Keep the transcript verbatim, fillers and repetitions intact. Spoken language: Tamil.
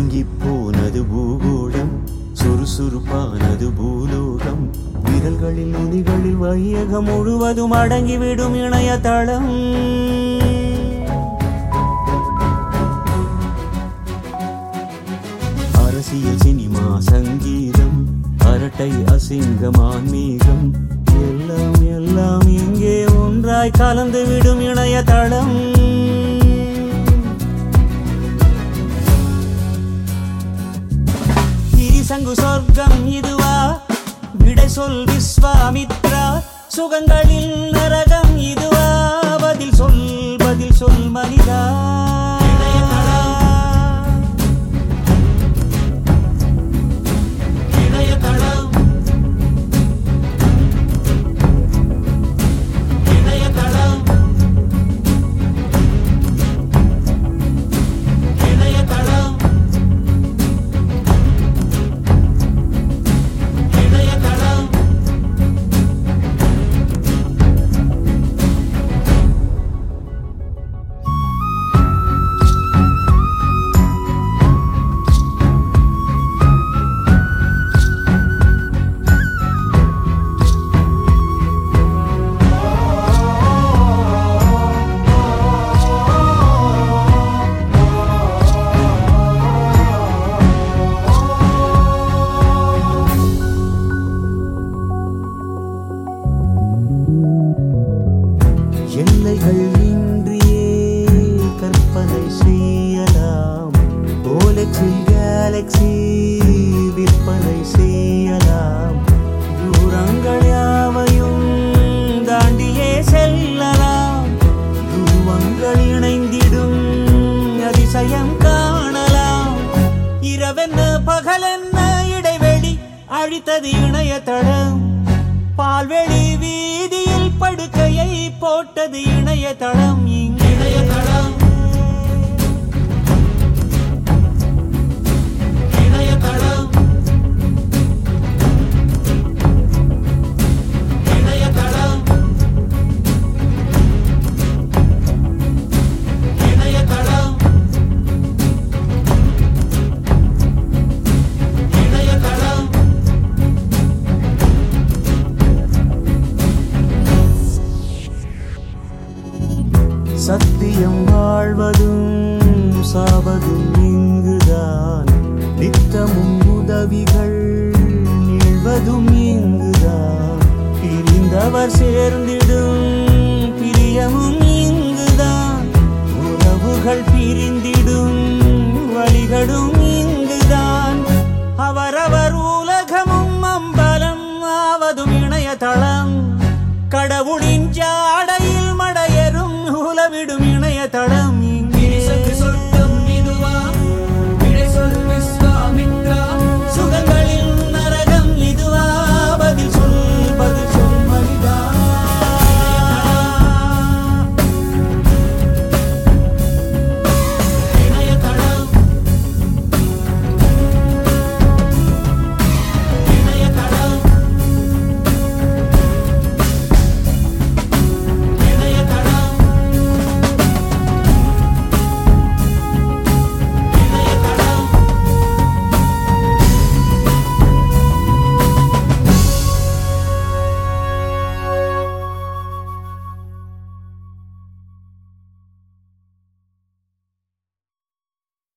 மங்கி போனது பூகோளம், சுறுசுறுப்பானது பூலோகம், விரல்களில் நுனிகளில் வையகம் முழுவதும் அடங்கிவிடும் இணையதளம். அரசியல், சினிமா, சங்கீதம், அரட்டை, அசிங்கம், ஆன்மீகம், எல்லாம் எல்லாம் இங்கே ஒன்றாய் கலந்துவிடும் இணையதளம். சங்கு சொர்க்கம் இதுவா? விடை சொல் விஸ்வாமித்ரா. சுகங்களில் நரகம் இதுவா? பதில் சொல், பதில் சொல் மனிதா. எல்லைகள் இன்றியே கற்பனை செய்யலாம். ஓலெக்ஸில் கேலக்ஸி விற்பனை செய்யலாம். தூரங்கள் யாவையும் தாண்டியே செல்லலாம். துருவங்கள் இணைந்திடும் அதிசயம் காணலாம். இரவென்ன பகலென்ன இடைவெளி அழித்தது இணையதளம். பால்வெளி வீதியில் படுக்கையை போட்டது இணையதளம். இணையதளம் இணையதளம் இணையதளம் இணையதளம் இணையதளம் சத்தியம் வாழ்வதும் சாவதும் இங்குதான். நித்தமும் உதவிகள் நிழ்வதும் இங்குதான். பிரிந்தவர் சேர்ந்திடும் பிரியமும் இங்குதான். உறவுகள் பிரிந்திடும் வழிகளும் இங்குதான். அவரவர் உலகமும் அம்பலம் ஆவதும் இணையதளம். கடவுளின் ஜாடையில் மடையரும் உலவிடும் இணையதளம்.